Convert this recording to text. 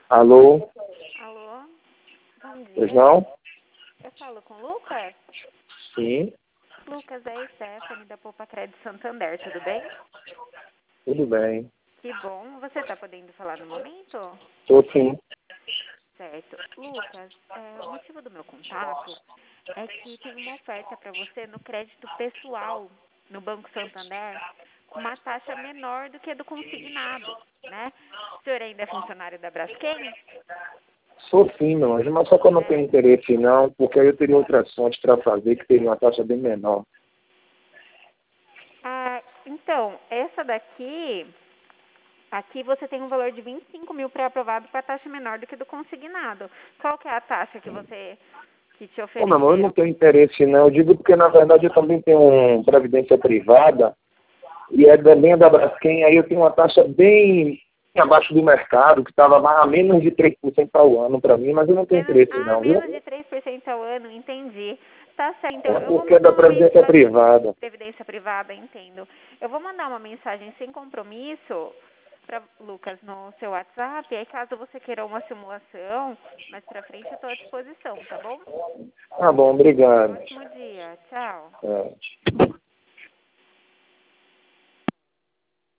Alô? Alô? Bom Pois dia. não? Eu falo com o Lucas? Sim, Lucas, é a Stephanie da Poupa Crédito Santander, tudo bem? tudo bem. Que bom. Você está podendo falar no momento? Tô sim. Certo. Lucas, o motivo do meu contato é que tem uma oferta para você no crédito pessoal no Banco Santander com uma taxa menor do que a do consignado, né? O senhor ainda é funcionário da Braskem? Sou sim, meu anjo, mas só que eu não tenho interesse não, porque aí eu teria outras fontes para fazer que teria uma taxa bem menor. Ah, então, essa daqui, aqui você tem um valor de 25 mil pré-aprovado com a taxa menor do que do consignado. Qual que é a taxa que te Ô, meu amor, eu não ofereceram? tenho interesse não. Eu digo porque, na verdade, eu também tenho uma previdência privada e é também da Braskem, aí eu tenho uma taxa bem abaixo do mercado, que estava a menos de 3% ao ano para mim, mas eu não tenho interesse não, viu? Menos de 3% ao ano, entendi. Tá certo, então É eu vou porque é da mandar uma previdência mensagem. privada. Previdência privada, entendo. Eu vou mandar uma mensagem sem compromisso para Lucas no seu WhatsApp. Aí caso você queira uma simulação, mais pra frente eu estou à disposição, tá bom? Tá bom, obrigado. Ótimo dia, tchau. É.